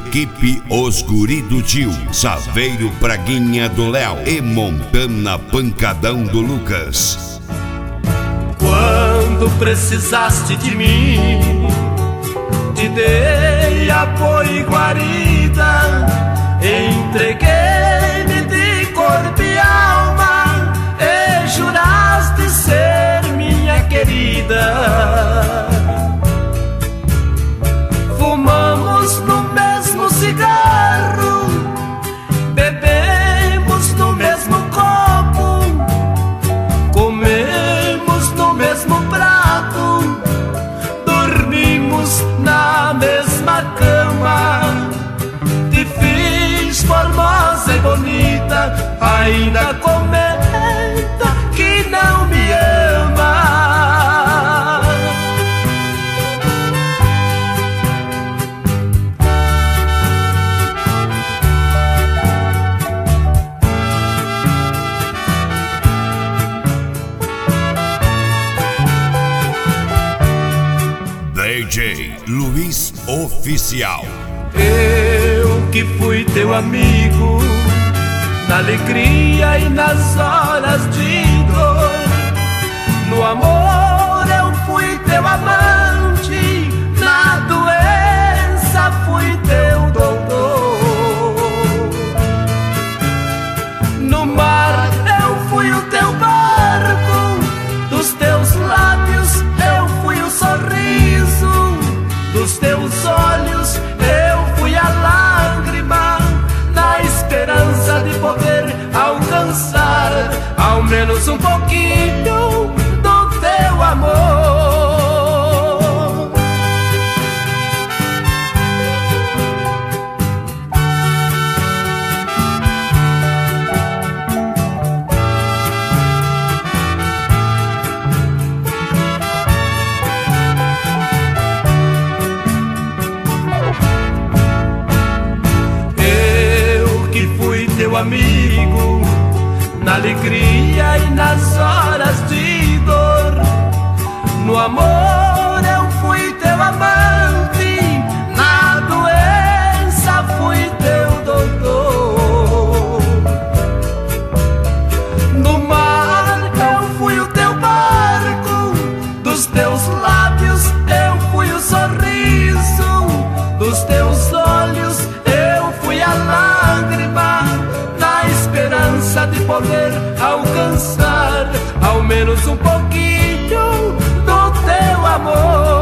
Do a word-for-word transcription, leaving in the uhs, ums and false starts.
Equipe Os Guri do Tio, Saveiro Praguinha do Léo e Montana Pancadão do Lucas. Quando precisaste de mim, te dei apoio e guarida, entreguei-me de corpo e alma e juraste ser minha querida. Fumamos no mesmo cigarro, bebemos no mesmo copo, comemos no mesmo prato, dormimos na mesma cama. Te fiz formosa e bonita, ainda comenta que não me ama. D J Luiz Oficial. Eu que fui teu amigo na alegria e nas horas de dor, no amor eu fui teu amante, na doença fui teu doutor. No mar eu fui o teu barco, dos teus lábios eu fui o sorriso, dos teus olhos eu fui a lágrima, na esperança de poder alcançar ao menos um pouquinho do teu amor. Teu amigo na alegria e nas horas de dor, no amor eu fui teu amante, na doença fui teu doutor. No mar eu fui o teu barco, dos teus lábios eu fui o sorriso, dos teus olhos eu fui a lágrima, na esperança de poder alcançar ao menos um pouquinho do teu amor.